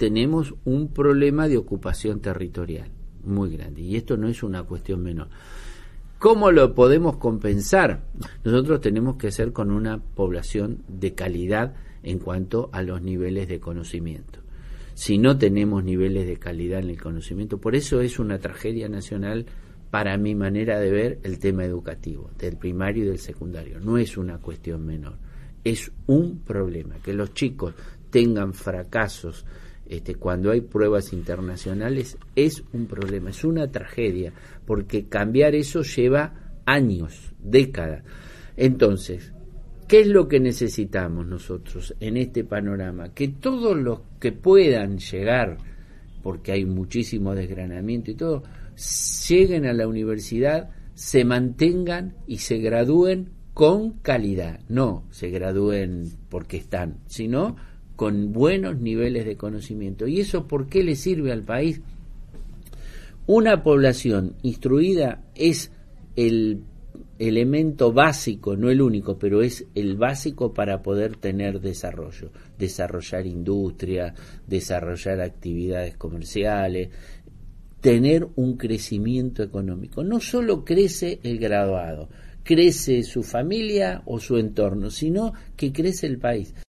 tenemos un problema de ocupación territorial muy grande, y esto no es una cuestión menor. ¿Cómo lo podemos compensar? Nosotros tenemos que ser con una población de calidad en cuanto a los niveles de conocimiento. Si no tenemos niveles de calidad en el conocimiento, por eso es una tragedia nacional, para mi manera de ver, el tema educativo, del primario y del secundario. No es una cuestión menor, es un problema. Que los chicos tengan fracasos cuando hay pruebas internacionales es un problema, es una tragedia, porque cambiar eso lleva años, décadas. Entonces, ¿qué es lo que necesitamos nosotros en este panorama? Que todos los que puedan llegar, porque hay muchísimo desgranamiento y todo, lleguen a la universidad, se mantengan y se gradúen con calidad. No se gradúen porque están, sino con buenos niveles de conocimiento. ¿Y eso por qué le sirve al país? Una población instruida es el elemento básico, no el único, pero es el básico para poder tener desarrollo, desarrollar industria, desarrollar actividades comerciales, tener un crecimiento económico. No solo crece el graduado, crece su familia o su entorno, sino que crece el país.